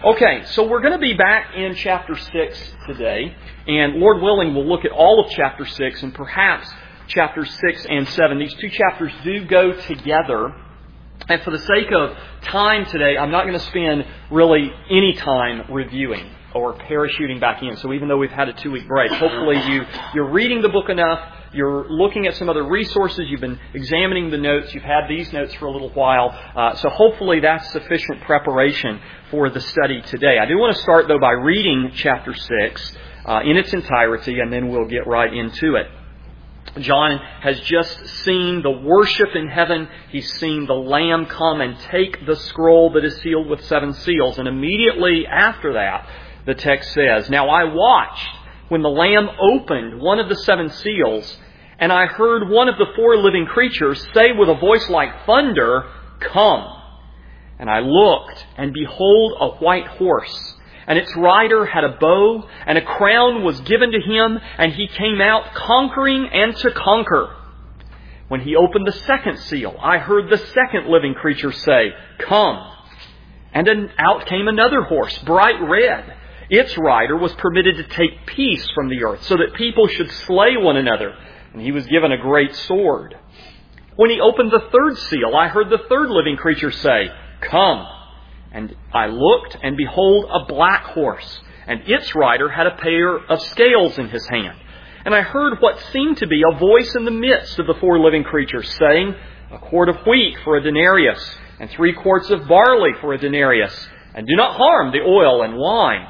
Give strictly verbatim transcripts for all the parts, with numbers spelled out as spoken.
Okay, so we're going to be back in chapter six today, and Lord willing, we'll look at all of chapter six and perhaps chapters six and seven. These two chapters do go together, and for the sake of time today, I'm not going to spend really any time reviewing or parachuting back in. So even though we've had a two-week break, hopefully you, you're reading the book enough, you're looking at some other resources, you've been examining the notes, you've had these notes for a little while, uh, so hopefully that's sufficient preparation for the study today. I do want to start, though, by reading chapter six uh, in its entirety, and then we'll get right into it. John has just seen the worship in heaven. He's seen the Lamb come and take the scroll that is sealed with seven seals. And immediately after that, the text says, "Now I watched when the Lamb opened one of the seven seals, and I heard one of the four living creatures say with a voice like thunder, 'Come.' And I looked, and behold, a white horse. And its rider had a bow, and a crown was given to him, and he came out conquering and to conquer. When he opened the second seal, I heard the second living creature say, 'Come.' And then out came another horse, bright red. Its rider was permitted to take peace from the earth, so that people should slay one another. And he was given a great sword. When he opened the third seal, I heard the third living creature say, 'Come.' And I looked, and behold, a black horse, and its rider had a pair of scales in his hand. And I heard what seemed to be a voice in the midst of the four living creatures, saying, 'A quart of wheat for a denarius, and three quarts of barley for a denarius, and do not harm the oil and wine.'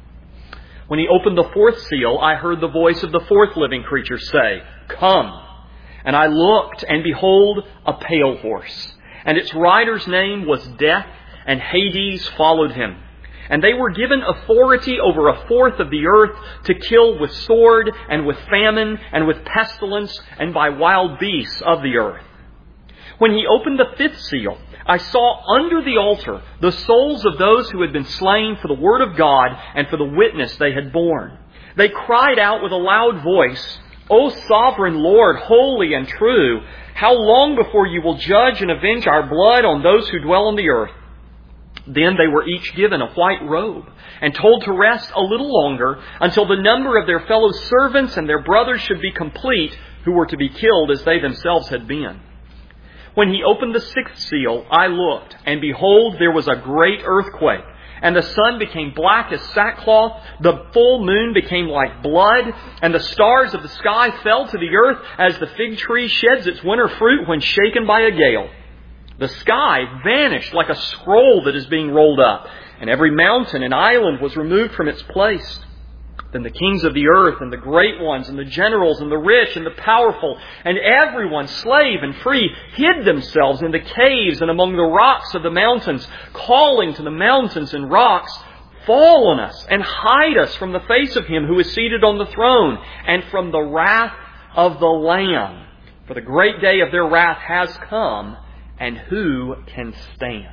When he opened the fourth seal, I heard the voice of the fourth living creature say, 'Come.' And I looked, and behold, a pale horse, and its rider's name was Death, and Hades followed him. And they were given authority over a fourth of the earth to kill with sword, and with famine, and with pestilence, and by wild beasts of the earth. When he opened the fifth seal, I saw under the altar the souls of those who had been slain for the word of God and for the witness they had borne. They cried out with a loud voice, 'O sovereign Lord, holy and true, how long before you will judge and avenge our blood on those who dwell on the earth?' Then they were each given a white robe and told to rest a little longer until the number of their fellow servants and their brothers should be complete, who were to be killed as they themselves had been. When he opened the sixth seal, I looked, and behold, there was a great earthquake, and the sun became black as sackcloth, the full moon became like blood, and the stars of the sky fell to the earth as the fig tree sheds its winter fruit when shaken by a gale. The sky vanished like a scroll that is being rolled up, and every mountain and island was removed from its place. Then the kings of the earth, and the great ones, and the generals, and the rich, and the powerful, and everyone, slave and free, hid themselves in the caves and among the rocks of the mountains, calling to the mountains and rocks, 'Fall on us, and hide us from the face of him who is seated on the throne, and from the wrath of the Lamb. For the great day of their wrath has come, and who can stand?'"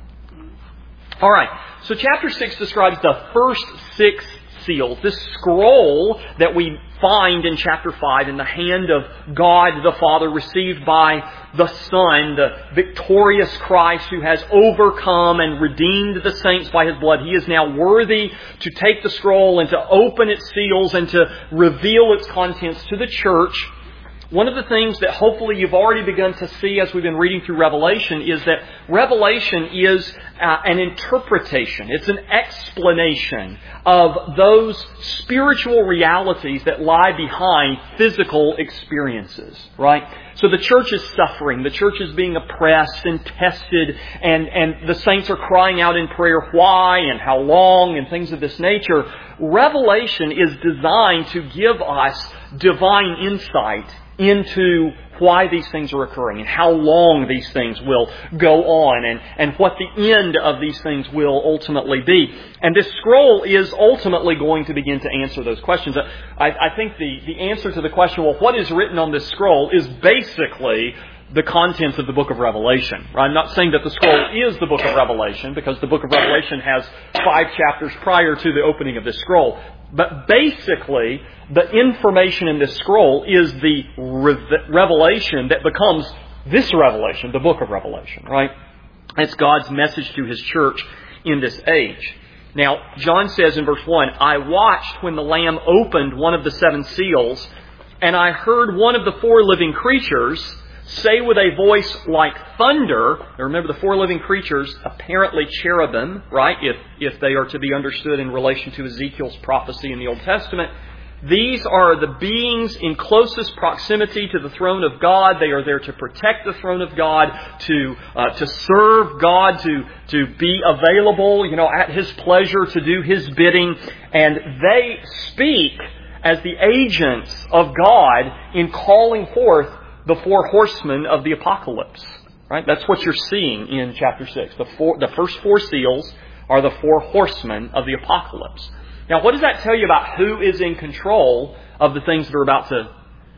All right, so chapter six describes the first six seals, this scroll that we find in chapter five in the hand of God the Father, received by the Son, the victorious Christ who has overcome and redeemed the saints by His blood. He is now worthy to take the scroll and to open its seals and to reveal its contents to the church. One of the things that hopefully you've already begun to see as we've been reading through Revelation is that Revelation is uh, an interpretation. It's an explanation of those spiritual realities that lie behind physical experiences, right? So the church is suffering. The church is being oppressed and tested, and, and the saints are crying out in prayer, why and how long and things of this nature. Revelation is designed to give us divine insight into why these things are occurring and how long these things will go on and, and what the end of these things will ultimately be. And this scroll is ultimately going to begin to answer those questions. I, I think the, the answer to the question, well, what is written on this scroll, is basically the contents of the book of Revelation. I'm not saying that the scroll is the book of Revelation, because the book of Revelation has five chapters prior to the opening of this scroll. But basically, the information in this scroll is the re- revelation that becomes this revelation, the book of Revelation, right? It's God's message to His church in this age. Now, John says in verse one, I watched when the Lamb opened one of the seven seals, and I heard one of the four living creatures say with a voice like thunder. Now remember, the four living creatures, apparently cherubim, right? If, if they are to be understood in relation to Ezekiel's prophecy in the Old Testament. These are the beings in closest proximity to the throne of God. They are there to protect the throne of God, to uh, to serve God, to to be available, you know, at His pleasure, to do His bidding. And they speak as the agents of God in calling forth the four horsemen of the apocalypse. Right? That's what you're seeing in chapter six. The four, the first four seals are the four horsemen of the apocalypse. Now, what does that tell you about who is in control of the things that are about to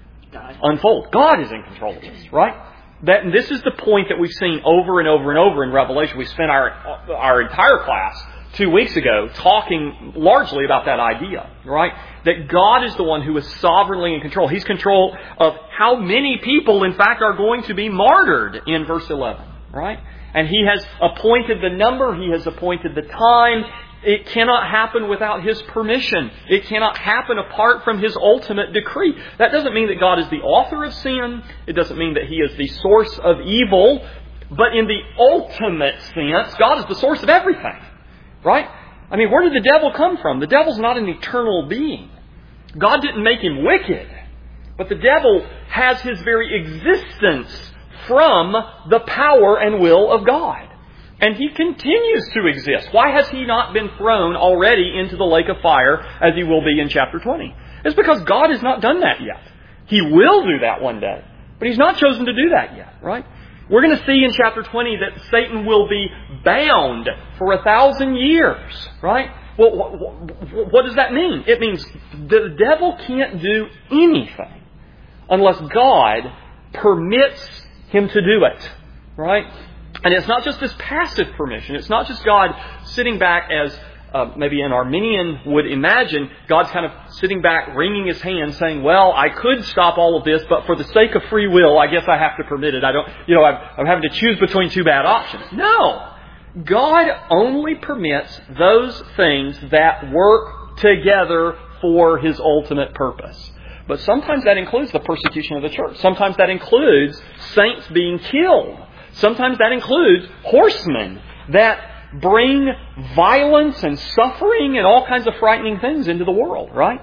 unfold? God is in control of this, right? That, and this is the point that we've seen over and over and over in Revelation. We spent our our entire class two weeks ago talking largely about that idea, right? That God is the one who is sovereignly in control. He's control of how many people, in fact, are going to be martyred in verse eleven, right? And He has appointed the number. He has appointed the time. It cannot happen without His permission. It cannot happen apart from His ultimate decree. That doesn't mean that God is the author of sin. It doesn't mean that He is the source of evil. But in the ultimate sense, God is the source of everything. Right? I mean, where did the devil come from? The devil's not an eternal being. God didn't make him wicked. But the devil has his very existence from the power and will of God. And he continues to exist. Why has he not been thrown already into the lake of fire as he will be in chapter twenty? It's because God has not done that yet. He will do that one day. But He's not chosen to do that yet, right? We're going to see in chapter twenty that Satan will be bound for a thousand years, right? Well, what, what does that mean? It means the devil can't do anything unless God permits him to do it, right? And it's not just this passive permission. It's not just God sitting back as uh, maybe an Arminian would imagine. God's kind of sitting back, wringing His hands, saying, well, I could stop all of this, but for the sake of free will, I guess I have to permit it. I don't, you know, I'm, I'm having to choose between two bad options. No! God only permits those things that work together for His ultimate purpose. But sometimes that includes the persecution of the church. Sometimes that includes saints being killed. Sometimes that includes horsemen that bring violence and suffering and all kinds of frightening things into the world, right?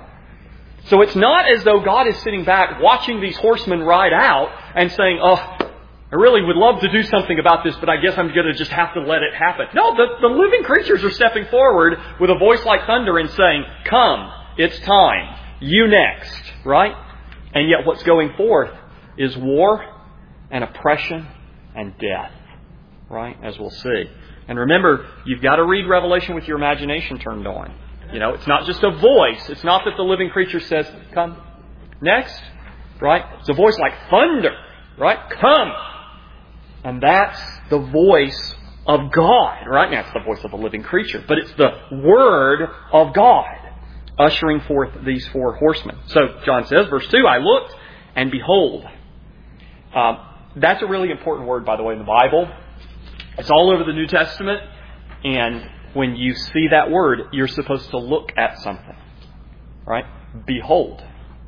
So it's not as though God is sitting back watching these horsemen ride out and saying, oh, I really would love to do something about this, but I guess I'm going to just have to let it happen. No, the, the living creatures are stepping forward with a voice like thunder and saying, come, it's time. You next, right? And yet what's going forth is war and oppression and death, right? As we'll see. And remember, you've got to read Revelation with your imagination turned on. You know, it's not just a voice. It's not that the living creature says, come. Next, right? It's a voice like thunder, right? Come. And that's the voice of God, right? Now, it's the voice of a living creature, but it's the Word of God ushering forth these four horsemen. So, John says, verse two, I looked, and behold. Um, That's a really important word, by the way, in the Bible. It's all over the New Testament. And when you see that word, you're supposed to look at something. Right? Behold.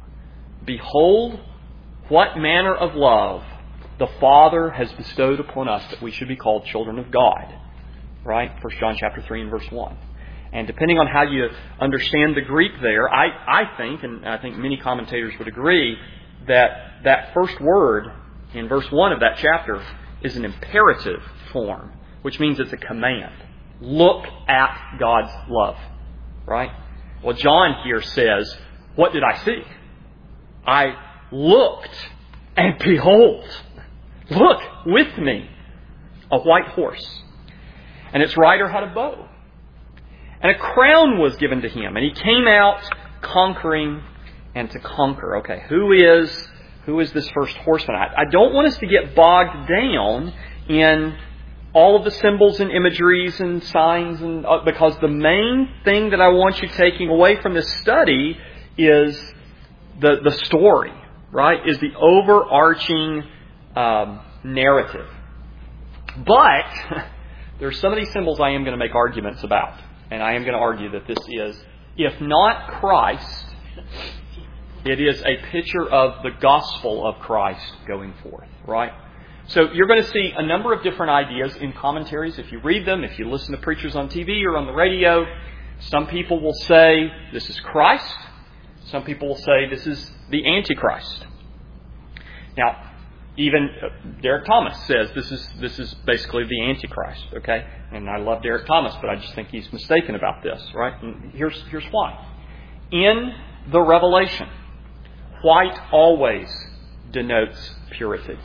Behold what manner of love the Father has bestowed upon us that we should be called children of God. Right? First John chapter three and verse one. And depending on how you understand the Greek there, I, I think, and I think many commentators would agree, that that first word in verse one of that chapter is an imperative form, which means it's a command. Look at God's love. Right? Well, John here says, what did I see? I looked, and behold, look with me, a white horse. And its rider had a bow. And a crown was given to him. And he came out conquering and to conquer. Okay, who is... Who is this first horseman? I, I don't want us to get bogged down in all of the symbols and imageries and signs, and uh, because the main thing that I want you taking away from this study is the the story, right? Is the overarching um, narrative. But there's some of these symbols I am going to make arguments about. and I am going to argue that this is, if not Christ, it is a picture of the gospel of Christ going forth, right? So you're going to see a number of different ideas in commentaries. If you read them, if you listen to preachers on T V or on the radio, some people will say this is Christ. Some people will say this is the Antichrist. Now, even Derek Thomas says this is this is basically the Antichrist, okay? And I love Derek Thomas, but I just think he's mistaken about this, right? And here's here's why. In the Revelation, white always denotes purity.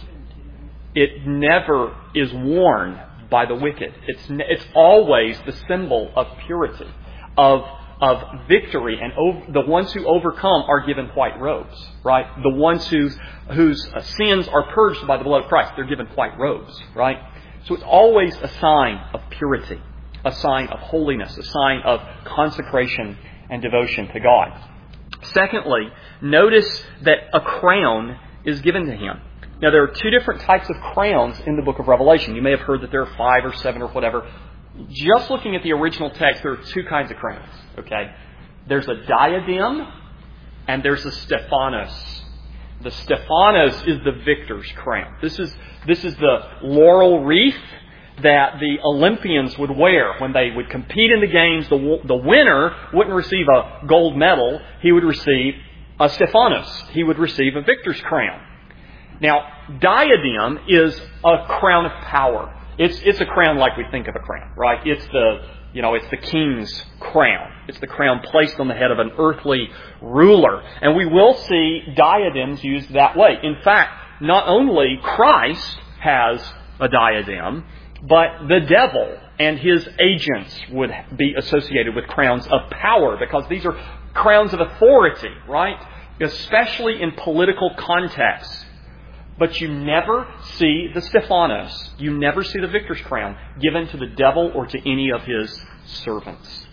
It never is worn by the wicked. It's it's always the symbol of purity, of of victory, and over, the ones who overcome are given white robes, right? The ones whose whose sins are purged by the blood of Christ, they're given white robes, right? So it's always a sign of purity, a sign of holiness, a sign of consecration and devotion to God. Secondly, notice that a crown is given to him. Now, there are two different types of crowns in the book of Revelation. You may have heard that there are five or seven or whatever. Just looking at the original text, there are two kinds of crowns, okay? There's a diadem and there's a Stephanos. The Stephanos is the victor's crown. This is, this is the laurel wreath that the Olympians would wear when they would compete in the games. The, the winner wouldn't receive a gold medal. He would receive a Stephanos. He would receive a victor's crown. Now, diadem is a crown of power. It's it's a crown like we think of a crown, right? It's the, you know, it's the king's crown. It's the crown placed on the head of an earthly ruler. And we will see diadems used that way. In fact, not only Christ has a diadem, but the devil and his agents would be associated with crowns of power, because these are crowns of authority, right? Especially in political contexts. But you never see the Stephanos, you never see the victor's crown given to the devil or to any of his servants.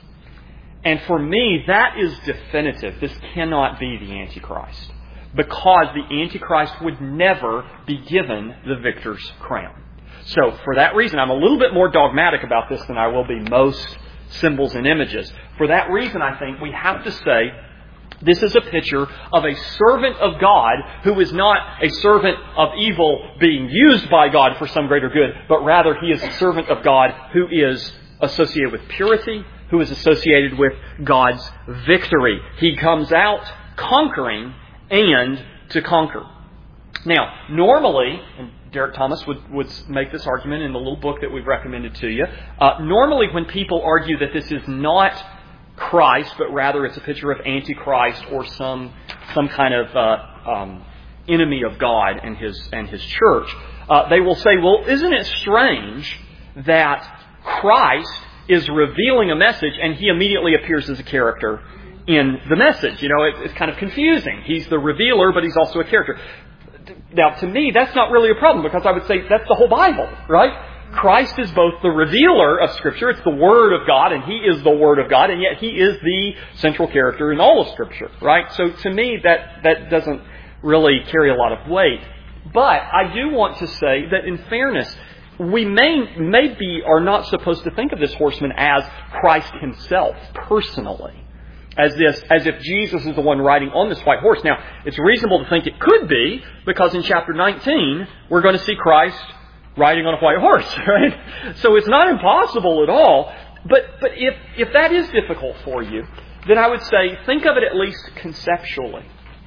And for me, that is definitive. This cannot be the Antichrist, because the Antichrist would never be given the victor's crown. So for that reason, I'm a little bit more dogmatic about this than I will be most symbols and images. For that reason, I think we have to say this is a picture of a servant of God who is not a servant of evil being used by God for some greater good, but rather he is a servant of God who is associated with purity, who is associated with God's victory. He comes out conquering and to conquer. Now, normally, and Derek Thomas would, would make this argument in the little book that we've recommended to you, uh, normally when people argue that this is not Christ, but rather it's a picture of Antichrist or some some kind of uh, um, enemy of God and his and his church, uh, they will say, well, isn't it strange that Christ is revealing a message and he immediately appears as a character in the message? You know, it, it's kind of confusing. He's the revealer, but he's also a character. Now, to me, that's not really a problem, because I would say that's the whole Bible, right? Christ is both the revealer of Scripture, it's the Word of God, and He is the Word of God, and yet He is the central character in all of Scripture, right? So to me, that, that doesn't really carry a lot of weight. But I do want to say that in fairness, we may maybe are not supposed to think of this horseman as Christ Himself, personally. As this, as if Jesus is the one riding on this white horse. Now, it's reasonable to think it could be, because in chapter nineteen, we're going to see Christ riding on a white horse, right? So it's not impossible at all. But but if if that is difficult for you, then I would say think of it at least conceptually.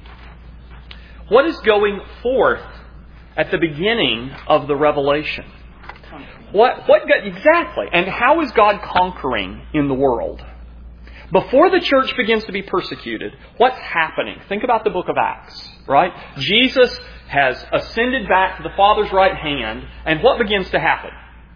What is going forth at the beginning of the Revelation? What what exactly? And how is God conquering in the world? Before the church begins to be persecuted, what's happening? Think about the book of Acts, right? Jesus has ascended back to the Father's right hand, and what begins to happen?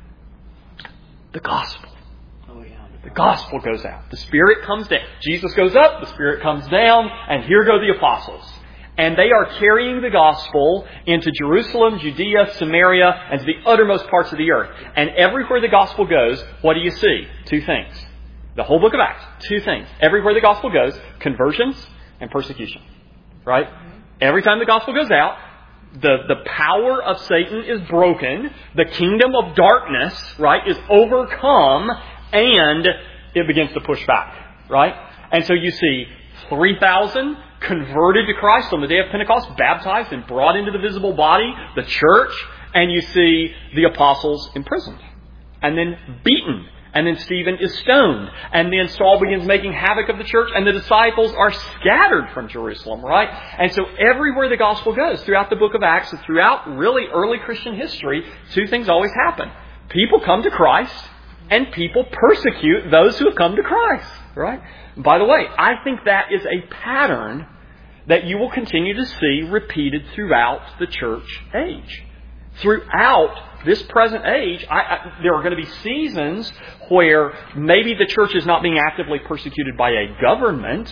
The gospel. The gospel goes out. The Spirit comes down. Jesus goes up, the Spirit comes down, and here go the apostles. And they are carrying the gospel into Jerusalem, Judea, Samaria, and to the uttermost parts of the earth. And everywhere the gospel goes, what do you see? Two things. The whole book of Acts, two things. Everywhere the gospel goes, conversions and persecution. Right? Every time the gospel goes out, the, the power of Satan is broken. The kingdom of darkness, right, is overcome. And it begins to push back, right? And so you see three thousand converted to Christ on the day of Pentecost, baptized and brought into the visible body, the church, and you see the apostles imprisoned and then beaten. And then Stephen is stoned. And then Saul begins making havoc of the church. And the disciples are scattered from Jerusalem, right? And so everywhere the gospel goes, throughout the book of Acts, and throughout really early Christian history, two things always happen. People come to Christ, and people persecute those who have come to Christ, right? By the way, I think that is a pattern that you will continue to see repeated throughout the church age. Throughout this present age, I, I, there are going to be seasons where maybe the church is not being actively persecuted by a government.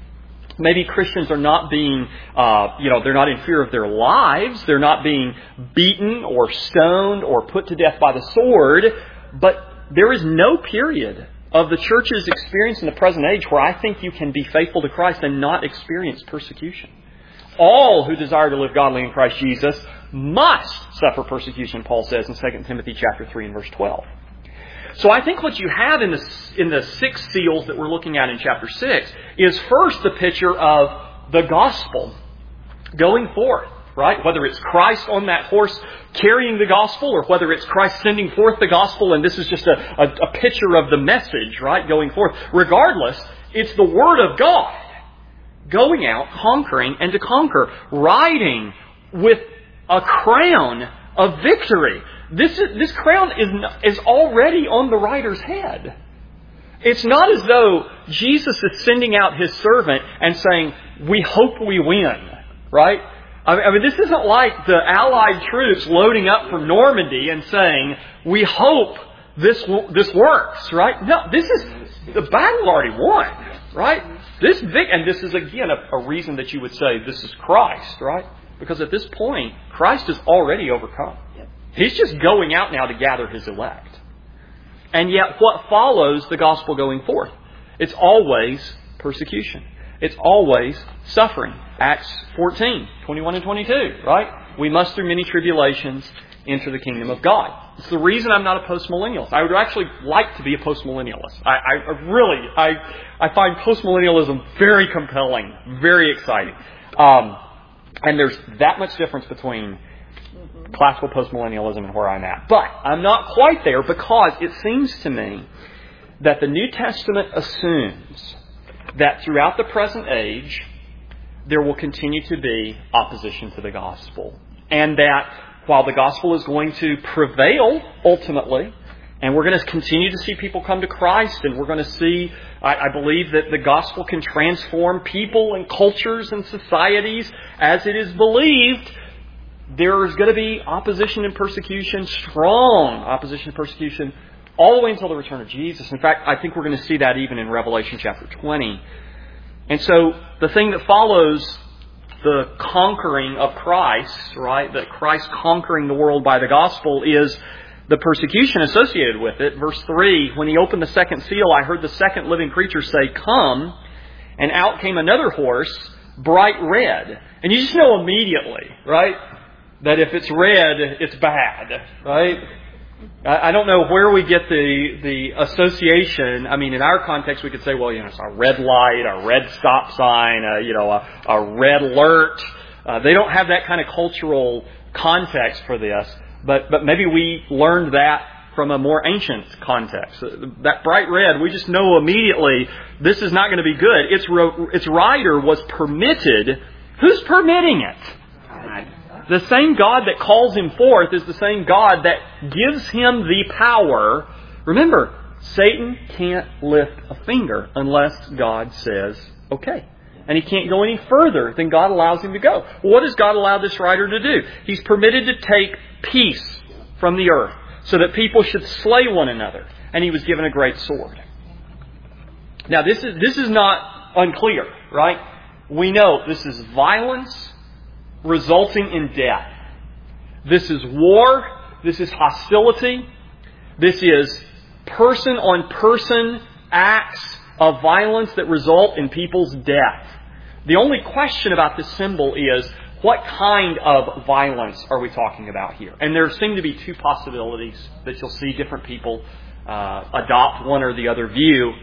Maybe Christians are not being, uh, you know, they're not in fear of their lives. They're not being beaten or stoned or put to death by the sword. But there is no period of the church's experience in the present age where I think you can be faithful to Christ and not experience persecution. All who desire to live godly in Christ Jesus must suffer persecution, Paul says in Second Timothy chapter three and verse twelve. So I think what you have in the, in the six seals that we're looking at in chapter six is first the picture of the gospel going forth, right? Whether it's Christ on that horse carrying the gospel or whether it's Christ sending forth the gospel and this is just a, a, a picture of the message, right, going forth. Regardless, it's the Word of God going out, conquering and to conquer, riding with a crown of victory. This is, this crown is, is already on the rider's head. It's not as though Jesus is sending out His servant and saying, we hope we win, right? I mean, this isn't like the Allied troops loading up from Normandy and saying, we hope this this works, right? No, this is, the battle already won, right? This big, and this is again a, a reason that you would say this is Christ, right? Because at this point, Christ is already overcome. He's just going out now to gather His elect. And yet what follows the gospel going forth? It's always persecution. It's always suffering. Acts fourteen, twenty-one and twenty-two, right? We must through many tribulations enter the kingdom of God. It's the reason I'm not a postmillennialist. I would actually like to be a postmillennialist. I, I really, I, I find postmillennialism very compelling, very exciting. Um, and there's that much difference between classical postmillennialism and where I'm at. But I'm not quite there because it seems to me that the New Testament assumes that throughout the present age, there will continue to be opposition to the gospel. And that while the gospel is going to prevail ultimately, and we're going to continue to see people come to Christ, and we're going to see, I, I believe that the gospel can transform people and cultures and societies as it is believed, there's going to be opposition and persecution, strong opposition and persecution, all the way until the return of Jesus. In fact, I think we're going to see that even in Revelation chapter twenty. And so the thing that follows the conquering of Christ, right, that Christ conquering the world by the gospel, is the persecution associated with it. Verse three, when He opened the second seal, I heard the second living creature say, "Come," and out came another horse, bright red. And you just know immediately, right, that if it's red, it's bad, right? I don't know where we get the the association. I mean, in our context, we could say, well, you know, it's a red light, a red stop sign, a, you know, a, a red alert. Uh, they don't have that kind of cultural context for this, but but maybe we learned that from a more ancient context. That bright red, we just know immediately this is not going to be good. Its its rider was permitted. Who's permitting it? The same God that calls him forth is the same God that gives him the power. Remember, Satan can't lift a finger unless God says, okay. And he can't go any further than God allows him to go. Well, what does God allow this rider to do? He's permitted to take peace from the earth so that people should slay one another. And he was given a great sword. Now, this is, this is not unclear, right? We know this is violence resulting in death. This is war. This is hostility. This is person-on-person acts of violence that result in people's death. The only question about this symbol is, what kind of violence are we talking about here? And there seem to be two possibilities that you'll see different people uh, adopt one or the other view.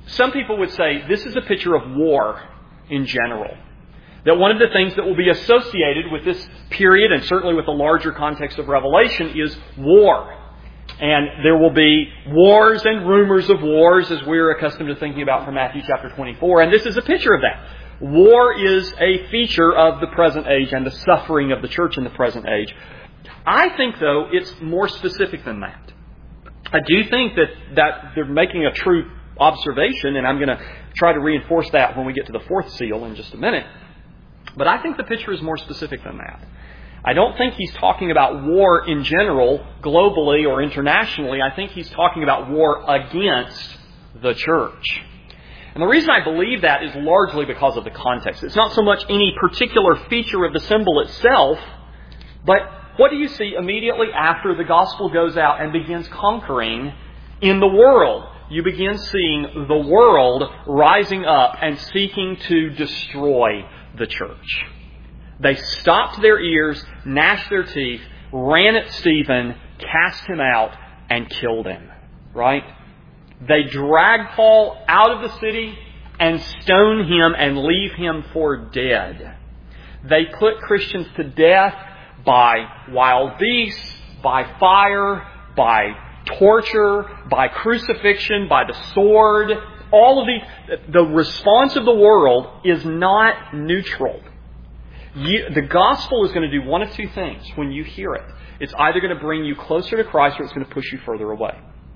some people would say this is a picture of war in general. That one of the things that will be associated with this period, and certainly with the larger context of Revelation, is war. And there will be wars and rumors of wars, as we're accustomed to thinking about from Matthew chapter twenty-four. And this is a picture of that. War is a feature of the present age and the suffering of the church in the present age. I think, though, it's more specific than that. I do think that, that they're making a true observation, and I'm going to try to reinforce that when we get to the fourth seal in just a minute. But I think the picture is more specific than that. I don't think he's talking about war in general, globally or internationally. I think he's talking about war against the church. And the reason I believe that is largely because of the context. It's not so much any particular feature of the symbol itself, but what do you see immediately after the gospel goes out and begins conquering in the world? You begin seeing the world rising up and seeking to destroy the church. They stopped their ears, gnashed their teeth, ran at Stephen, cast him out, and killed him. Right? They drag Paul out of the city and stone him and leave him for dead. They put Christians to death by wild beasts, by fire, by torture, by crucifixion, by the sword. All of these, the response of the world is not neutral. You, the gospel is going to do one of two things when you hear it. It's either going to bring you closer to Christ or it's going to push you further away.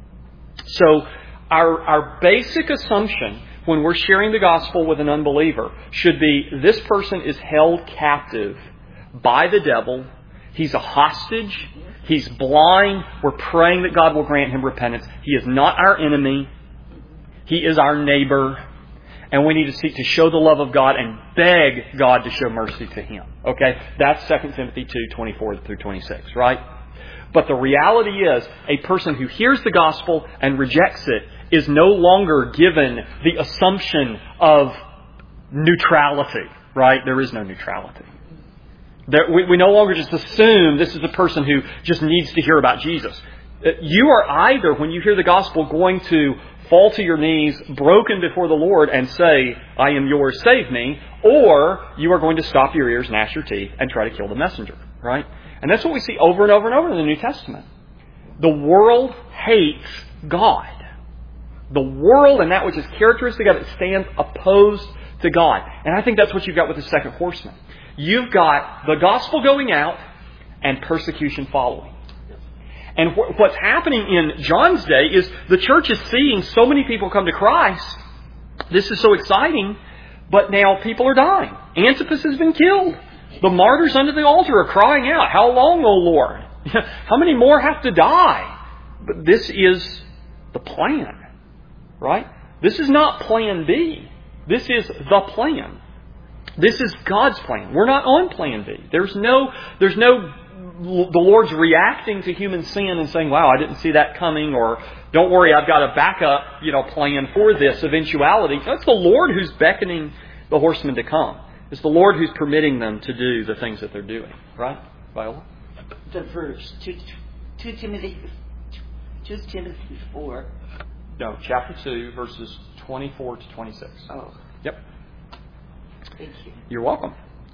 So our, our basic assumption when we're sharing the gospel with an unbeliever should be this person is held captive by the devil. He's a hostage. He's blind. We're praying that God will grant him repentance. He is not our enemy. He is our neighbor. And we need to seek to show the love of God and beg God to show mercy to him. Okay? That's Second Timothy two, twenty-four through twenty-six, right? But the reality is, a person who hears the gospel and rejects it is no longer given the assumption of neutrality, right? There is no neutrality. There, we, we no longer just assume this is a person who just needs to hear about Jesus. You are either, when you hear the gospel, going to fall to your knees, broken before the Lord, and say, I am yours, save me, or you are going to stop your ears, gnash your teeth, and try to kill the messenger, right? And that's what we see over and over and over in the New Testament. The world hates God. The world and that which is characteristic of it stands opposed to God. And I think that's what you've got with the second horseman. You've got the gospel going out and persecution following. And wh- what's happening in John's day is the church is seeing so many people come to Christ. This is so exciting, but now people are dying. Antipas has been killed. The martyrs under the altar are crying out, how long, O Lord? How many more have to die? But this is the plan, right? This is not plan B. This is the plan. This is God's plan. We're not on plan B. There's no, there's no, the Lord's reacting to human sin and saying, wow, I didn't see that coming, or don't worry, I've got a backup, you know, plan for this eventuality. That's the Lord who's beckoning the horsemen to come. It's the Lord who's permitting them to do the things that they're doing. Right, Viola? The verse, two, two Timothy, two Timothy four. No, chapter two, verses twenty-four to twenty-six. Oh. Yep. Thank you. You're welcome.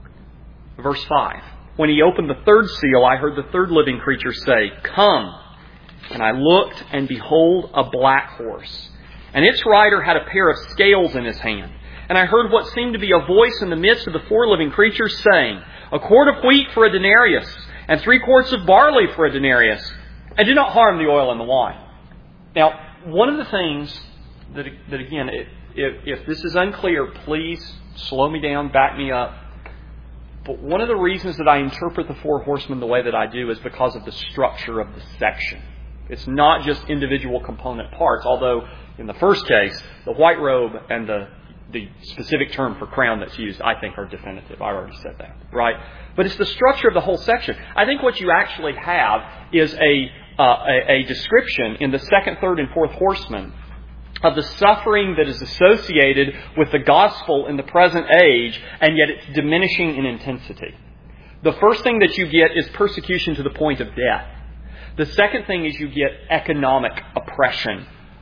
Verse five. When he opened the third seal, I heard the third living creature say, Come. And I looked, and behold, a black horse. And its rider had a pair of scales in his hand. And I heard what seemed to be a voice in the midst of the four living creatures saying, A quart of wheat for a denarius, and three quarts of barley for a denarius, and do not harm the oil and the wine. Now, one of the things that, that again, if, if this is unclear, please slow me down, back me up. But one of the reasons that I interpret the four horsemen the way that I do is because of the structure of the section. It's not just individual component parts, although in the first case, the white robe and the, the specific term for crown that's used, I think, are definitive. I already said that, right? But it's the structure of the whole section. I think what you actually have is a, uh, a, a description in the second, third, and fourth horsemen of the suffering that is associated with the gospel in the present age, and yet it's diminishing in intensity. The first thing that you get is persecution to the point of death. The second thing is you get economic oppression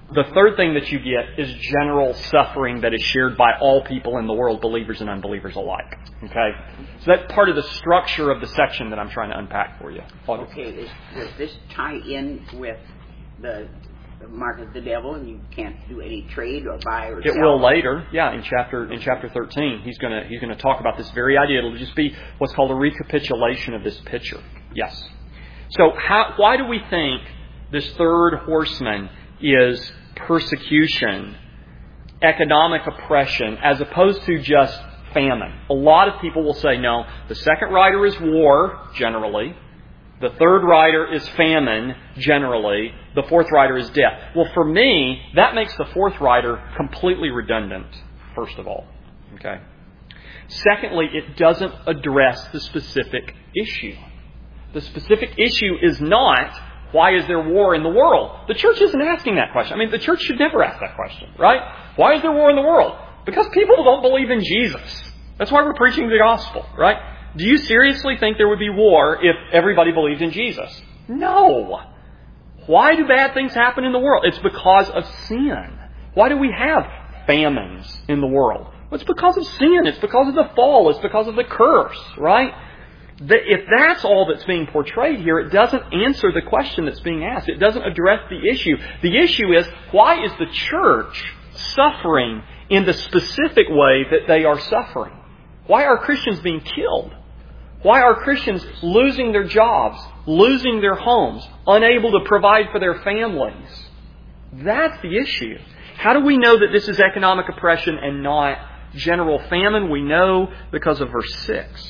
The third thing that you get is general suffering that is shared by all people in the world, believers and unbelievers alike. Okay? So that's part of the structure of the section that I'm trying to unpack for you. Okay, does, does this tie in with the, the mark of the devil, and you can't do any trade or buy or sell? It will later, yeah, in chapter in chapter thirteen. He's gonna he's gonna talk about this very idea. It'll just be what's called a recapitulation of this picture. Yes. So how, why do we think this third horseman is persecution, economic oppression, as opposed to just famine? A lot of people will say, no, the second rider is war, generally. The third rider is famine, generally. The fourth rider is death. Well, for me, that makes the fourth rider completely redundant, first of all. Okay. Secondly, it doesn't address the specific issue. The specific issue is not, why is there war in the world? The church isn't asking that question. I mean, the church should never ask that question, right? Why is there war in the world? Because people don't believe in Jesus. That's why we're preaching the gospel, right? Do you seriously think there would be war if everybody believed in Jesus? No. Why do bad things happen in the world? It's because of sin. Why do we have famines in the world? Well, it's because of sin. It's because of the fall. It's because of the curse, right? If that's all that's being portrayed here, it doesn't answer the question that's being asked. It doesn't address the issue. The issue is, why is the church suffering in the specific way that they are suffering? Why are Christians being killed? Why are Christians losing their jobs, losing their homes, unable to provide for their families? That's the issue. How do we know that this is economic oppression and not general famine? We know because of verse six.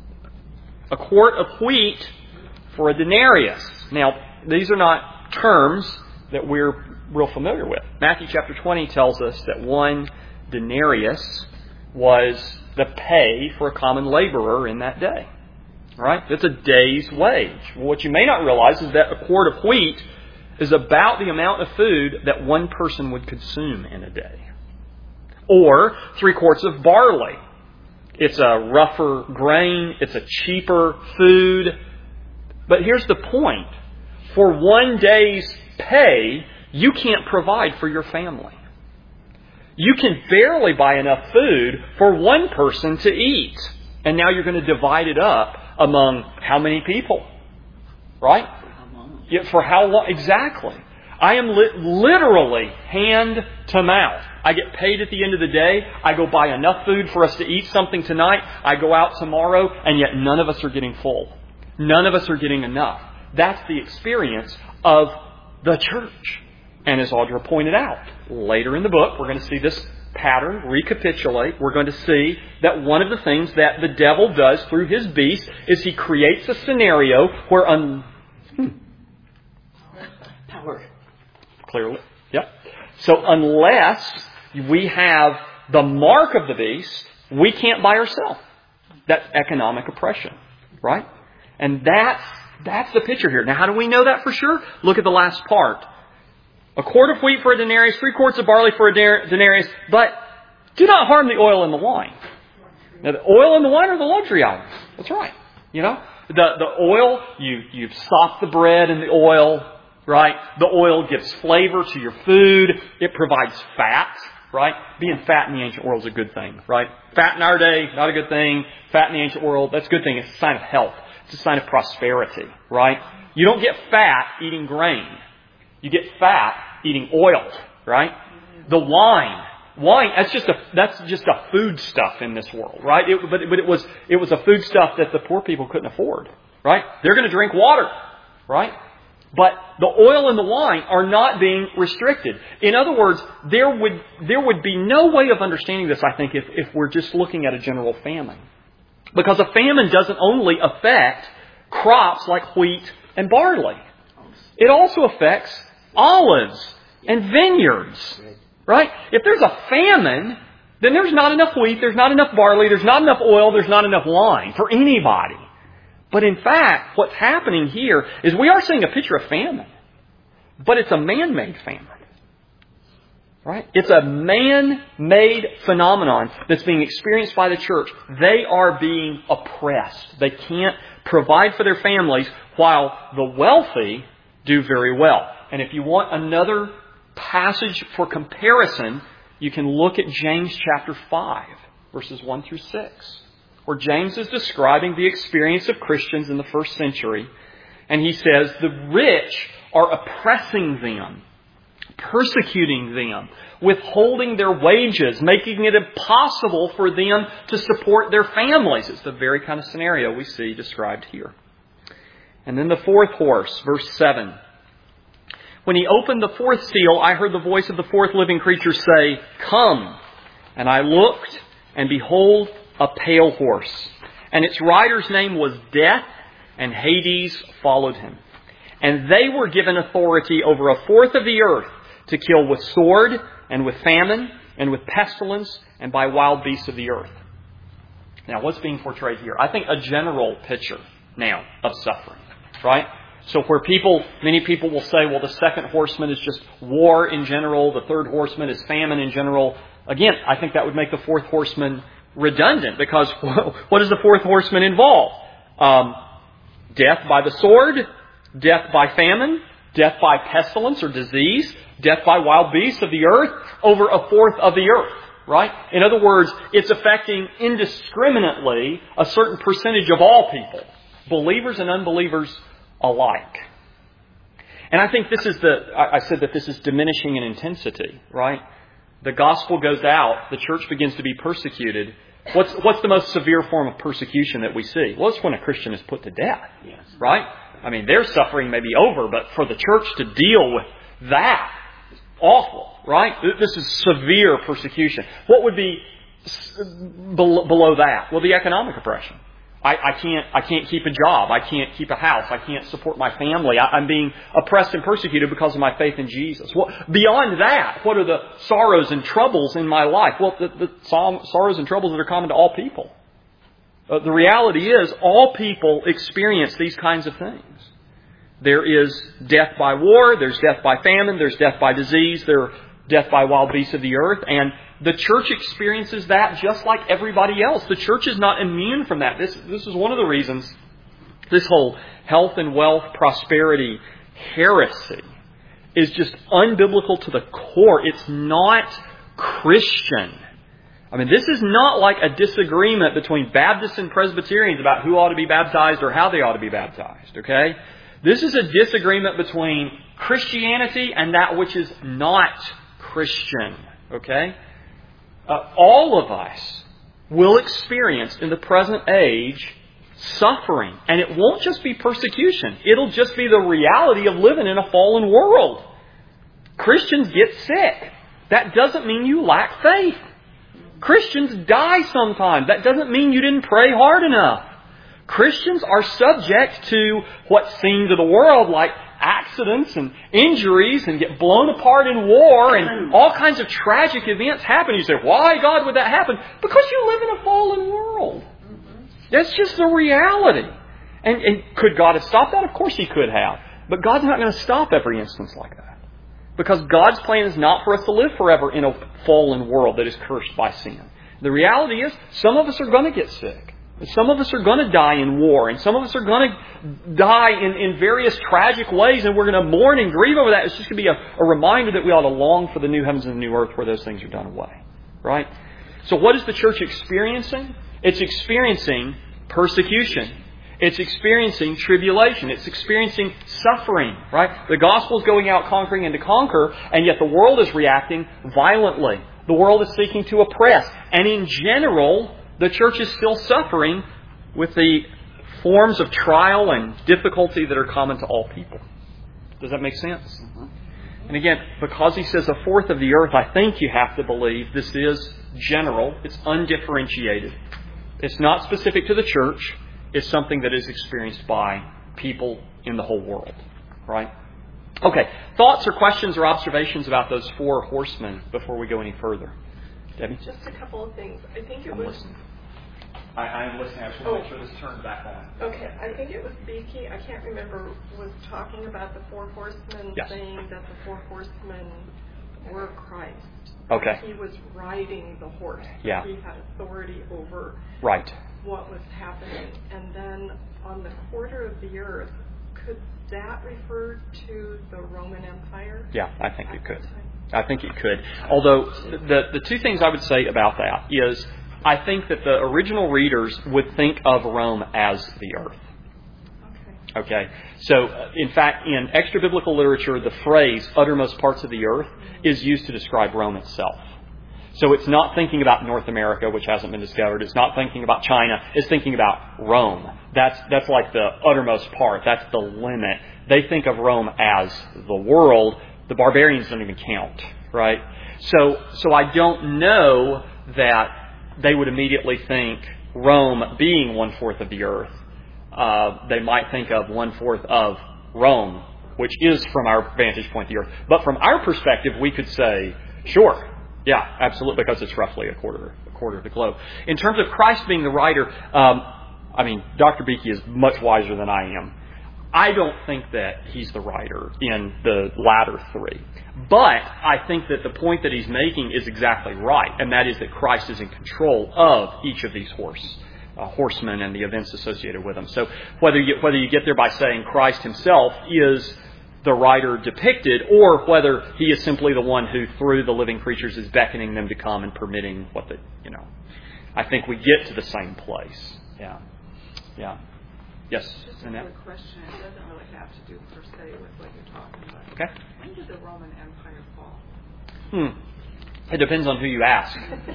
A quart of wheat for a denarius. Now, these are not terms that we're real familiar with. Matthew chapter twenty tells us that one denarius was the pay for a common laborer in that day. Right? That's a day's wage. Well, what you may not realize is that a quart of wheat is about the amount of food that one person would consume in a day. Or three quarts of barley. It's a rougher grain. It's a cheaper food. But here's the point. For one day's pay, you can't provide for your family. You can barely buy enough food for one person to eat. And now you're going to divide it up among how many people? Right? For how long? Yeah, for how long? Exactly. I am li- literally hand to mouth. I get paid at the end of the day. I go buy enough food for us to eat something tonight. I go out tomorrow, and yet none of us are getting full. None of us are getting enough. That's the experience of the church. And as Audra pointed out, later in the book, we're going to see this pattern recapitulate. We're going to see that one of the things that the devil does through his beast is he creates a scenario where... Un- hmm. Power. Clearly. Yep. So unless we have the mark of the beast, we can't buy or sell. That's economic oppression. Right? And that's, that's the picture here. Now, how do we know that for sure? Look at the last part. A quart of wheat for a denarius, three quarts of barley for a denarius, but do not harm the oil and the wine. Now, the oil and the wine are the luxury items. That's right. You know, the, the oil, you, you soak the bread in the oil, right? The oil gives flavor to your food. It provides fat, right? Being fat in the ancient world is a good thing, right? Fat in our day, not a good thing. Fat in the ancient world, that's a good thing. It's a sign of health. It's a sign of prosperity, right? You don't get fat eating grain. You get fat eating oil, right? The wine, wine. That's just a that's just a food stuff in this world, right? It, but but it was it was a food stuff that the poor people couldn't afford, right? They're going to drink water, right? But the oil and the wine are not being restricted. In other words, there would there would be no way of understanding this, I think, if if we're just looking at a general famine, because a famine doesn't only affect crops like wheat and barley. It also affects olives and vineyards, right? If there's a famine, then there's not enough wheat, there's not enough barley, there's not enough oil, there's not enough wine for anybody. But in fact, what's happening here is we are seeing a picture of famine, but it's a man-made famine, right? It's a man-made phenomenon that's being experienced by the church. They are being oppressed. They can't provide for their families while the wealthy do very well. And if you want another passage for comparison, you can look at James chapter five, verses one through six, where James is describing the experience of Christians in the first century. And he says, the rich are oppressing them, persecuting them, withholding their wages, making it impossible for them to support their families. It's the very kind of scenario we see described here. And then the fourth horse, verse seven. When he opened the fourth seal, I heard the voice of the fourth living creature say, "Come." And I looked, and behold, a pale horse. And its rider's name was Death, and Hades followed him. And they were given authority over a fourth of the earth to kill with sword, and with famine, and with pestilence, and by wild beasts of the earth. Now, what's being portrayed here? I think a general picture now of suffering, right? So where people, many people will say, well, the second horseman is just war in general, the third horseman is famine in general. Again, I think that would make the fourth horseman redundant, because what does the fourth horseman involve? Um, death by the sword, death by famine, death by pestilence or disease, death by wild beasts of the earth, over a fourth of the earth, right? In other words, it's affecting indiscriminately a certain percentage of all people, believers and unbelievers alike. And I think this is the, I said that this is diminishing in intensity, right? The gospel goes out, the church begins to be persecuted. What's, what's the most severe form of persecution that we see? Well, it's when a Christian is put to death, Yes. right? I mean, their suffering may be over, but for the church to deal with that is awful, right? This is severe persecution. What would be below that? Well, the economic oppression. I, I can't. I can't keep a job. I can't keep a house. I can't support my family. I, I'm being oppressed and persecuted because of my faith in Jesus. Well, beyond that, what are the sorrows and troubles in my life? Well, the, the sorrows and troubles that are common to all people. Uh, the reality is, all people experience these kinds of things. There is death by war. There's death by famine. There's death by disease. There's death by wild beasts of the earth. And the church experiences that just like everybody else. The church is not immune from that. This, this is one of the reasons this whole health and wealth, prosperity, heresy is just unbiblical to the core. It's not Christian. I mean, this is not like a disagreement between Baptists and Presbyterians about who ought to be baptized or how they ought to be baptized, okay? This is a disagreement between Christianity and that which is not Christian, okay? Uh, all of us will experience in the present age suffering. And it won't just be persecution. It'll just be the reality of living in a fallen world. Christians get sick. That doesn't mean you lack faith. Christians die sometimes. That doesn't mean you didn't pray hard enough. Christians are subject to what seem to the world like accidents and injuries and get blown apart in war, and all kinds of tragic events happen. You say, why, God, would that happen? Because you live in a fallen world. That's just the reality. And, and could God have stopped that? Of course He could have. But God's not going to stop every instance like that. Because God's plan is not for us to live forever in a fallen world that is cursed by sin. The reality is, some of us are going to get sick. Some of us are going to die in war, and some of us are going to die in, in various tragic ways, and we're going to mourn and grieve over that. It's just going to be a, a reminder that we ought to long for the new heavens and the new earth where those things are done away. Right? So what is the church experiencing? It's experiencing persecution. It's experiencing tribulation. It's experiencing suffering. Right? The gospel is going out conquering and to conquer, and yet the world is reacting violently. The world is seeking to oppress. And in general, the church is still suffering with the forms of trial and difficulty that are common to all people. Does that make sense? Mm-hmm. And again, because he says a fourth of the earth, I think you have to believe this is general. It's undifferentiated. It's not specific to the church. It's something that is experienced by people in the whole world. Right? Okay. Thoughts or questions or observations about those four horsemen before we go any further? Debbie? Just a couple of things. I think it I'm was... listening. I, I am listening. I just want to make sure this turns back on. Okay, I think it was Beakey, I can't remember, was talking about the four horsemen, yes. saying that the four horsemen were Christ. Okay. He was riding the horse. Yeah. He had authority over right. what was happening. And then on the quarter of the earth, could that refer to the Roman Empire? Yeah, I think it could. I think it could. Although the the two things I would say about that is I think that the original readers would think of Rome as the earth. Okay. Okay. So, in fact, in extra-biblical literature, the phrase "uttermost parts of the earth" is used to describe Rome itself. So it's not thinking about North America, which hasn't been discovered. It's not thinking about China. It's thinking about Rome. That's that's like the uttermost part. That's the limit. They think of Rome as the world. The barbarians don't even count, right? So so I don't know that they would immediately think Rome being one-fourth of the earth. Uh, they might think of one-fourth of Rome, which is, from our vantage point, the earth. But from our perspective, we could say, sure, yeah, absolutely, because it's roughly a quarter, a quarter of the globe. In terms of Christ being the writer, um, I mean, Doctor Beakey is much wiser than I am. I don't think that he's the writer in the latter three. But I think that the point that he's making is exactly right, and that is that Christ is in control of each of these horse, uh, horsemen and the events associated with them. So whether you, whether you get there by saying Christ himself is the writer depicted, or whether he is simply the one who, through the living creatures, is beckoning them to come and permitting what the, you know, I think we get to the same place. Yeah. Yeah. Yes? Just a Annette? quick question. It doesn't really have to do per se with what you're talking about. Okay. When did the Roman Empire fall? Hmm. It depends on who you ask.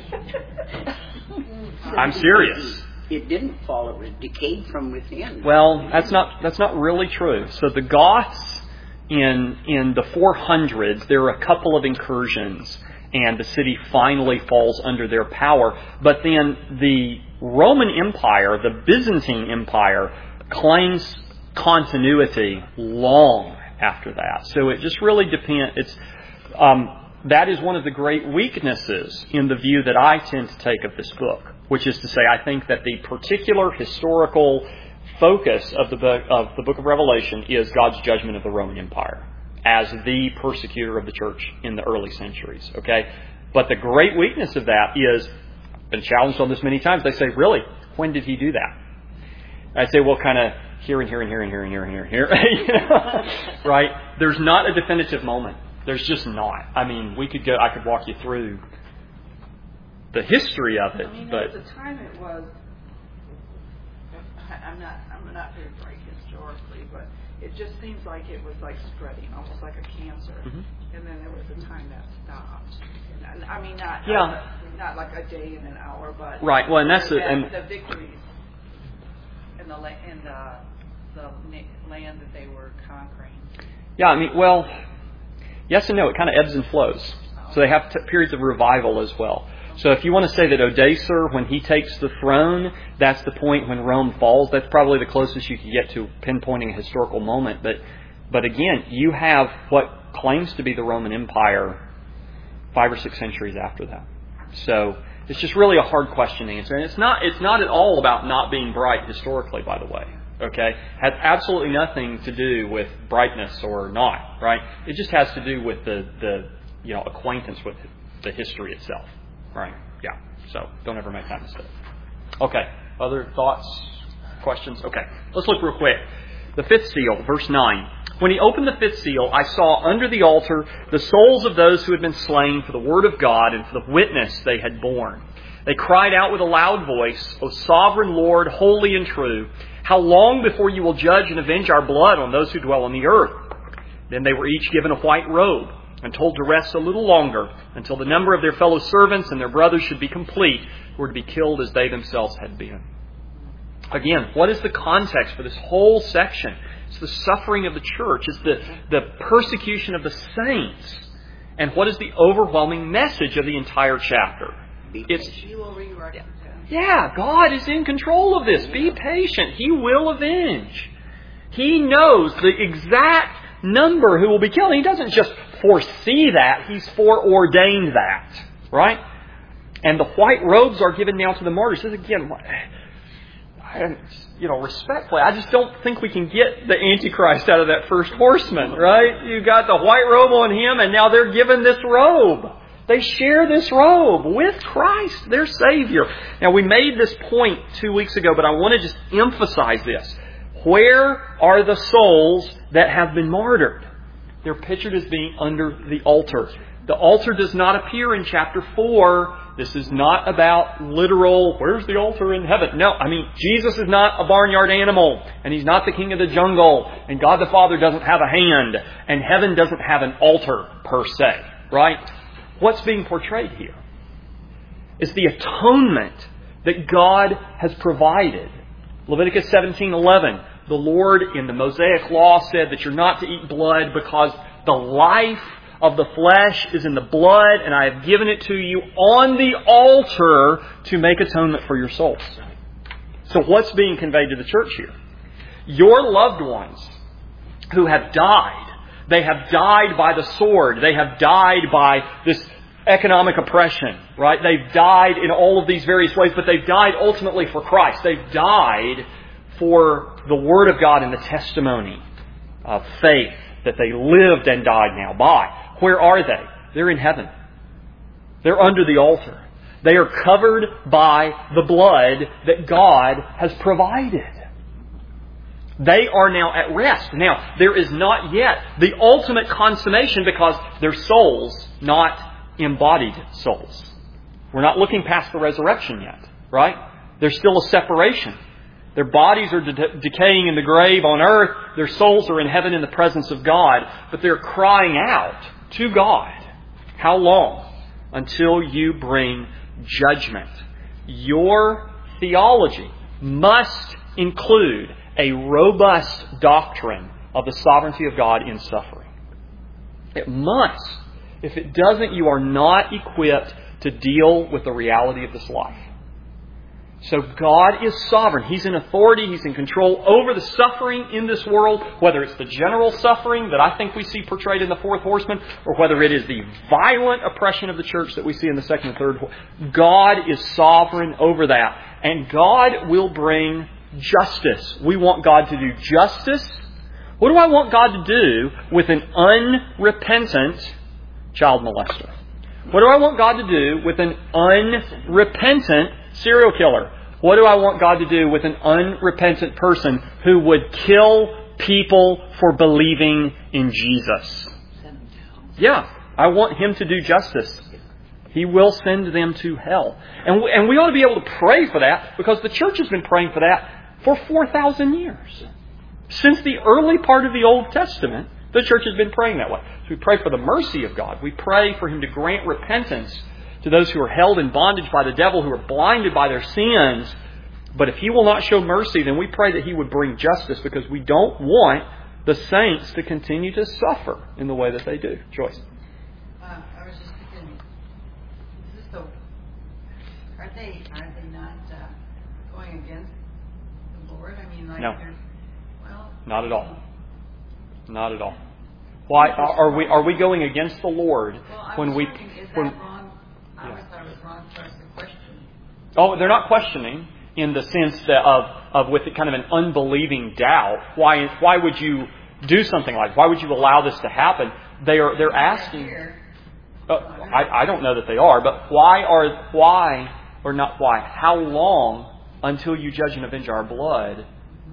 I'm serious. It didn't fall. It was decayed from within. Well, that's not that's not really true. So the Goths in in the four hundreds, there are a couple of incursions, and the city finally falls under their power. But then the Roman Empire, the Byzantine Empire, claims continuity long after that. So it just really depends. It's um, that is one of the great weaknesses in the view that I tend to take of this book, which is to say, I think that the particular historical focus of the book of the book of Revelation is God's judgment of the Roman Empire as the persecutor of the church in the early centuries. Okay, but the great weakness of that is, I've been challenged on this many times. They say, really, when did he do that? I say, well, kind of here and here and here and here and here and here and here. You know? Right? There's not a definitive moment. There's just not. I mean, we could go. I could walk you through the history of it, I mean, but at the time it was. I'm not. I'm not very bright historically, but it just seems like it was like spreading, almost like a cancer. Mm-hmm. And then there was a time that stopped. And, I mean, not yeah. not, not like a day and an hour, but right. Well, and that's the, that, and the victories in the la- in the the na- land that they were conquering. yeah. I mean, well, yes and no. It kind of ebbs and flows. So they have t- periods of revival as well. So if you want to say that Odoacer, when he takes the throne, that's the point when Rome falls, that's probably the closest you can get to pinpointing a historical moment. But but again, you have what claims to be the Roman Empire five or six centuries after that. So it's just really a hard question to answer. And it's not it's not at all about not being bright historically, by the way. Okay? Has absolutely nothing to do with brightness or not, right? It just has to do with the, the you know, acquaintance with the history itself. Right. Yeah. So don't ever make that mistake. Okay. Other thoughts? Questions? Okay. Let's look real quick. The fifth seal, verse nine. When he opened the fifth seal, I saw under the altar the souls of those who had been slain for the word of God and for the witness they had borne. They cried out with a loud voice, O sovereign Lord, holy and true, how long before you will judge and avenge our blood on those who dwell on the earth? Then they were each given a white robe and told to rest a little longer until the number of their fellow servants and their brothers should be complete, who were to be killed as they themselves had been. Again, what is the context for this whole section? It's the suffering of the church. It's the, the persecution of the saints. And what is the overwhelming message of the entire chapter? It's, He will re-recompense. yeah, God is in control of this. Be patient. He will avenge. He knows the exact number who will be killed. He doesn't just foresee that. He's foreordained that. Right? And the white robes are given now to the martyrs. This again, you know, respectfully, I just don't think we can get the Antichrist out of that first horseman, right? You got the white robe on him, and now they're given this robe. They share this robe with Christ, their Savior. Now, we made this point two weeks ago, but I want to just emphasize this. Where are the souls that have been martyred? They're pictured as being under the altar. The altar does not appear in chapter four. This is not about literal, where's the altar in heaven? No, I mean, Jesus is not a barnyard animal, and He's not the king of the jungle, and God the Father doesn't have a hand, and heaven doesn't have an altar per se, right? What's being portrayed here is the atonement that God has provided. Leviticus seventeen eleven, the Lord in the Mosaic Law said that you're not to eat blood because the life of the flesh is in the blood, and I have given it to you on the altar to make atonement for your souls. So what's being conveyed to the church here? Your loved ones who have died, they have died by the sword, they have died by this economic oppression, right? They've died in all of these various ways, but they've died ultimately for Christ. They've died for the Word of God and the testimony of faith that they lived and died now by. Where are they? They're in heaven. They're under the altar. They are covered by the blood that God has provided. They are now at rest. Now, there is not yet the ultimate consummation because their souls, not embodied souls. We're not looking past the resurrection yet, right? There's still a separation. Their bodies are de- decaying in the grave on earth. Their souls are in heaven in the presence of God. But they're crying out to God. How long? Until you bring judgment. Your theology must include a robust doctrine of the sovereignty of God in suffering. It must. If it doesn't, you are not equipped to deal with the reality of this life. So God is sovereign. He's in authority. He's in control over the suffering in this world, whether it's the general suffering that I think we see portrayed in the fourth horseman, or whether it is the violent oppression of the church that we see in the second and third. God is sovereign over that. And God will bring justice. We want God to do justice. What do I want God to do with an unrepentant child molester? What do I want God to do with an unrepentant serial killer? What do I want God to do with an unrepentant person who would kill people for believing in Jesus? Yeah, I want Him to do justice. He will send them to hell. And we, and we ought to be able to pray for that because the church has been praying for that for four thousand years. Since the early part of the Old Testament, the church has been praying that way. So we pray for the mercy of God. We pray for Him to grant repentance to those who are held in bondage by the devil, who are blinded by their sins. But if He will not show mercy, then we pray that He would bring justice because we don't want the saints to continue to suffer in the way that they do. Joyce? Uh, I was just thinking, is this the, are they, are they not uh, going against the Lord? I mean, like, No. there's, well... Not at all. Not at all. Why are we are we going against the Lord well, I when was we wondering, is that when, wrong? I always thought it was wrong for us to question. Oh, they're not questioning in the sense that of of with kind of an unbelieving doubt. Why why would you do something like? Why would you allow this to happen? They are they're asking. Uh, I I don't know that they are, but why are why or not why? How long until you judge and avenge our blood?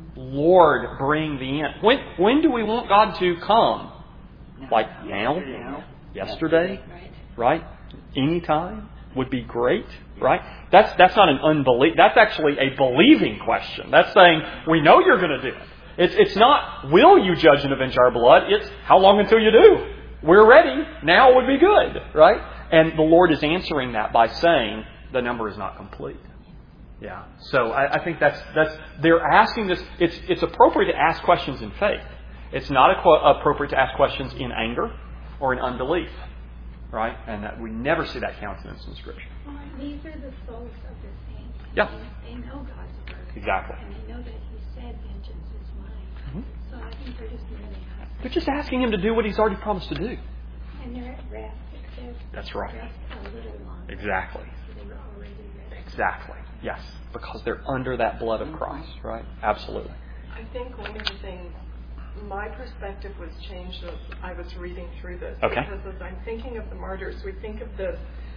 Lord, bring the end. When when do we want God to come? Like now? Yesterday? Right? Anytime would be great, right? That's that's not an unbelief. That's actually a believing question. That's saying we know you're going to do it. It's it's not will you judge and avenge our blood? It's how long until you do? We're ready. Now would be good, right? And the Lord is answering that by saying the number is not complete. Yeah. So I, I think that's that's they're asking this. It's it's appropriate to ask questions in faith. It's not appropriate to ask questions in anger or in unbelief, right? And that we never see that countenance in Scripture. Well, these are the souls of the saints. Yeah. They, they know God's word. Exactly. And they know that He said vengeance is mine. Mm-hmm. So I think they're just really asking. They're just asking Him to do what He's already promised to do. And they're at rest. It says That's right. rest a little longer. Exactly. So they were already rested. Exactly. Yes. Because they're under that blood of Christ, right? Absolutely. I think one of the things, my perspective was changed as I was reading through this. Okay. Because as I'm thinking of the martyrs, we think of this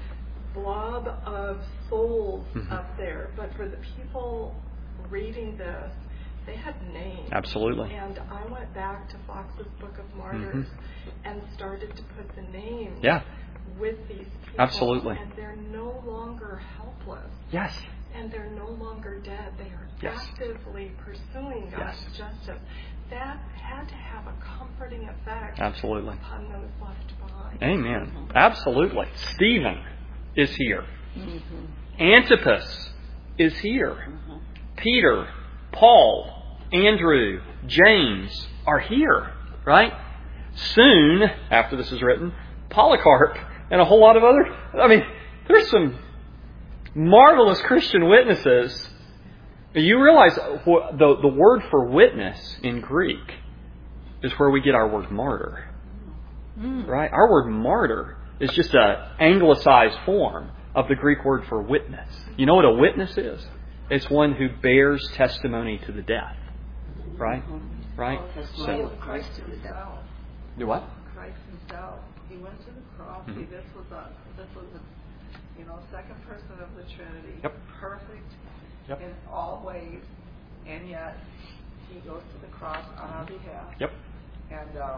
blob of souls Mm-hmm. up there. But for the people reading this, they had names. Absolutely. And I went back to Fox's Book of Martyrs mm-hmm. and started to put the names yeah. with these people. Absolutely. And they're no longer helpless. Yes. And they're no longer dead. They are Yes. actively pursuing God's Yes. justice. That had to have a comforting effect Absolutely. upon those left behind. Amen. Absolutely. Stephen is here. Mm-hmm. Antipas is here. Mm-hmm. Peter, Paul, Andrew, James are here, right? Soon, after this is written, Polycarp and a whole lot of other... I mean, there's some marvelous Christian witnesses. You realize the, the word for witness in Greek is where we get our word martyr. Mm. Right? Our word martyr is just an anglicized form of the Greek word for witness. You know what a witness is? It's one who bears testimony to the death. Right? Right? Testimony So, of Christ to the devil. do what? Christ himself. He went to the cross. Mm-hmm. See, this was a, this was a, you know, second person of the Trinity. Yep. Perfect Yep. in all ways, and yet he goes to the cross on our behalf. Yep. And um,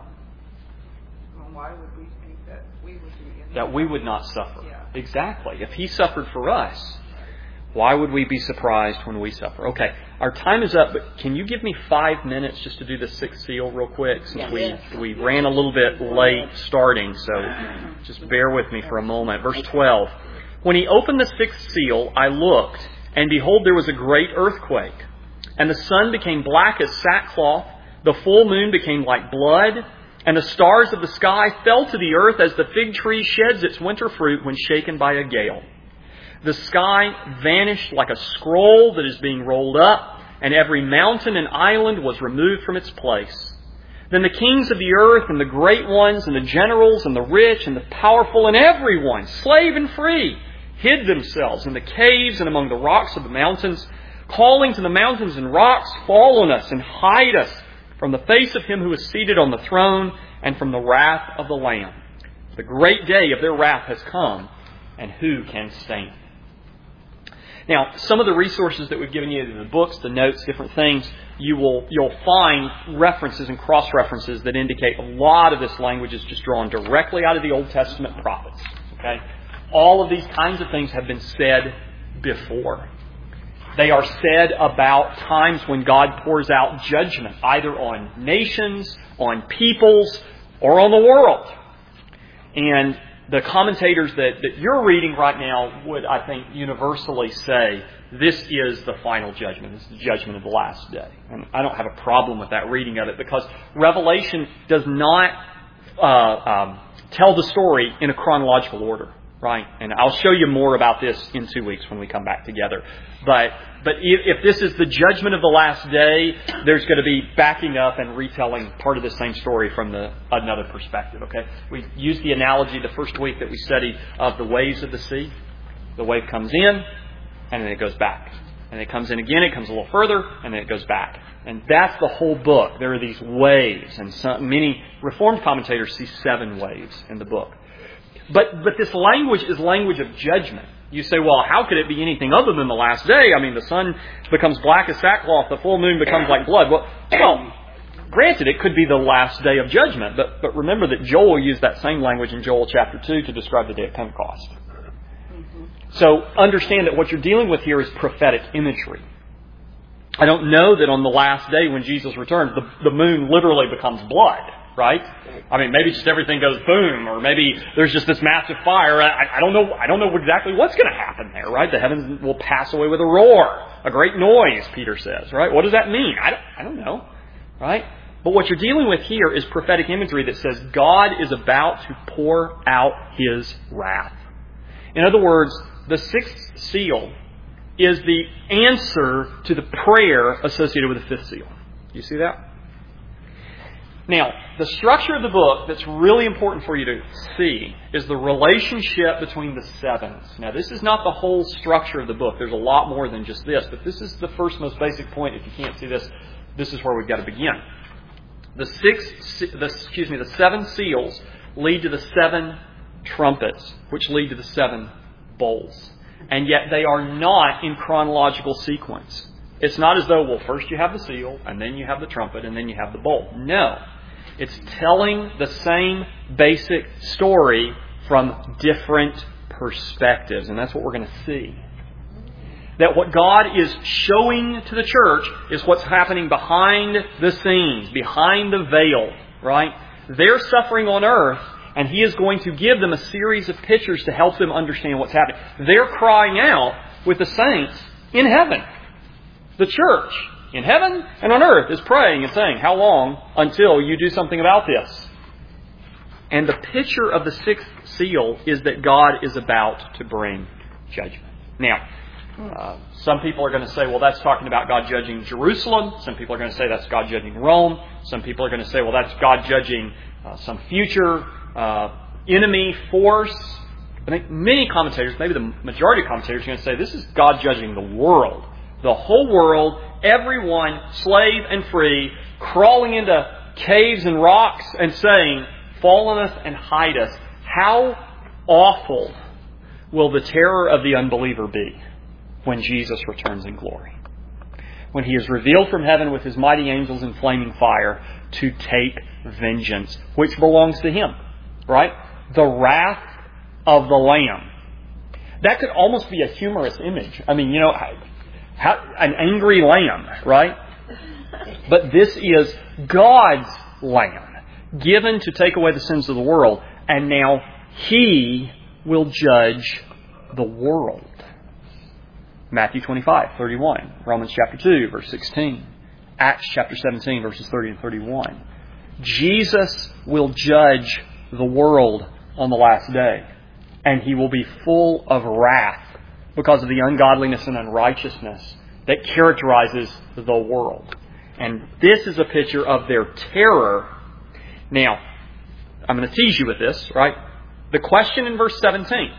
well, why would we think that we would be in That we would not suffer. Yeah. Exactly. If He suffered for us, why would we be surprised when we suffer? Okay, our time is up, but can you give me five minutes just to do the sixth seal real quick? Since Yes. we, we ran a little bit late starting, so just bear with me for a moment. Verse twelve. When He opened the sixth seal, I looked, and behold, there was a great earthquake. And the sun became black as sackcloth, the full moon became like blood, and the stars of the sky fell to the earth as the fig tree sheds its winter fruit when shaken by a gale. The sky vanished like a scroll that is being rolled up, and every mountain and island was removed from its place. Then the kings of the earth, and the great ones, and the generals, and the rich, and the powerful, and everyone, slave and free, hid themselves in the caves and among the rocks of the mountains, calling to the mountains and rocks, fall on us and hide us from the face of Him who is seated on the throne and from the wrath of the Lamb. The great day of their wrath has come, and who can stand? Now, some of the resources that we've given you, the books, the notes, different things, you will, you'll find references and cross-references that indicate a lot of this language is just drawn directly out of the Old Testament prophets. Okay? All of these kinds of things have been said before. They are said about times when God pours out judgment, either on nations, on peoples, or on the world. And the commentators that, that you're reading right now would, I think, universally say, this is the final judgment. This is the judgment of the last day. And I don't have a problem with that reading of it, because Revelation does not uh, um, tell the story in a chronological order. Right? And I'll show you more about this in two weeks when we come back together. But but if, if this is the judgment of the last day, there's going to be backing up and retelling part of the same story from the another perspective. Okay? We used the analogy the first week that we studied of the waves of the sea. The wave comes in, and then it goes back. And it comes in again, it comes a little further, and then it goes back. And that's the whole book. There are these waves. And some, many Reformed commentators see seven waves in the book. But but this language is language of judgment. You say, well, how could it be anything other than the last day? I mean, the sun becomes black as sackcloth, the full moon becomes like blood. Well, well, granted, it could be the last day of judgment, but but remember that Joel used that same language in Joel chapter two to describe the day of Pentecost. So understand that what you're dealing with here is prophetic imagery. I don't know that on the last day when Jesus returns, the, the moon literally becomes blood. Right? I mean, maybe just everything goes boom, or maybe there's just this massive fire. I, I don't know. I don't know exactly what's going to happen there. Right? The heavens will pass away with a roar, a great noise. Peter says. Right? What does that mean? I don't, I don't know. Right? But what you're dealing with here is prophetic imagery that says God is about to pour out His wrath. In other words, the sixth seal is the answer to the prayer associated with the fifth seal. You see that? Now, the structure of the book that's really important for you to see is the relationship between the sevens. Now, this is not the whole structure of the book. There's a lot more than just this, but this is the first most basic point. If you can't see this, this is where we've got to begin. The six, the, excuse me, the seven seals lead to the seven trumpets, which lead to the seven bowls. And yet they are not in chronological sequence. It's not as though, well, first you have the seal, and then you have the trumpet, and then you have the bowl. No. It's telling the same basic story from different perspectives. And that's what we're going to see. That what God is showing to the church is what's happening behind the scenes, behind the veil, right? They're suffering on earth, and He is going to give them a series of pictures to help them understand what's happening. They're crying out with the saints in heaven. The church in heaven and on earth is praying and saying, how long until you do something about this? And the picture of the sixth seal is that God is about to bring judgment. Now, Uh, some people are going to say, well, that's talking about God judging Jerusalem. Some people are going to say that's God judging Rome. Some people are going to say, well, that's God judging uh, some future uh, enemy force. I think many commentators, maybe the majority of commentators, are going to say this is God judging the world. The whole world, everyone, slave and free, crawling into caves and rocks and saying, fall on us and hide us. How awful will the terror of the unbeliever be when Jesus returns in glory? When He is revealed from heaven with His mighty angels in flaming fire to take vengeance, which belongs to Him, right? The wrath of the Lamb. That could almost be a humorous image. I mean, you know, how, an angry lamb, right? But this is God's Lamb, given to take away the sins of the world, and now He will judge the world. Matthew twenty-five, thirty-one. Romans chapter two, verse sixteen. Acts chapter seventeen, verses thirty and thirty-one. Jesus will judge the world on the last day. And He will be full of wrath because of the ungodliness and unrighteousness that characterizes the world. And this is a picture of their terror. Now, I'm going to tease you with this, right? The question in verse seventeen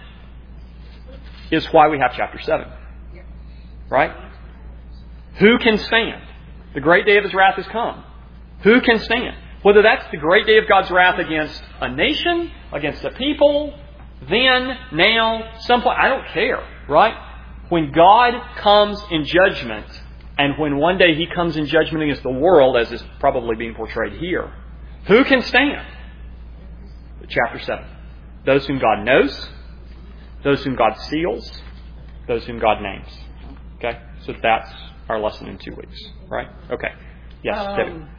is why we have chapter seven. Right? Who can stand? The great day of His wrath has come. Who can stand? Whether that's the great day of God's wrath against a nation, against a people, then, now, some point, I don't care. Right? When God comes in judgment, and when one day He comes in judgment against the world, as is probably being portrayed here, who can stand? Chapter seven. Those whom God knows, those whom God seals, those whom God names. Okay, so that's our lesson in two weeks, right? Okay. Yes, um, David.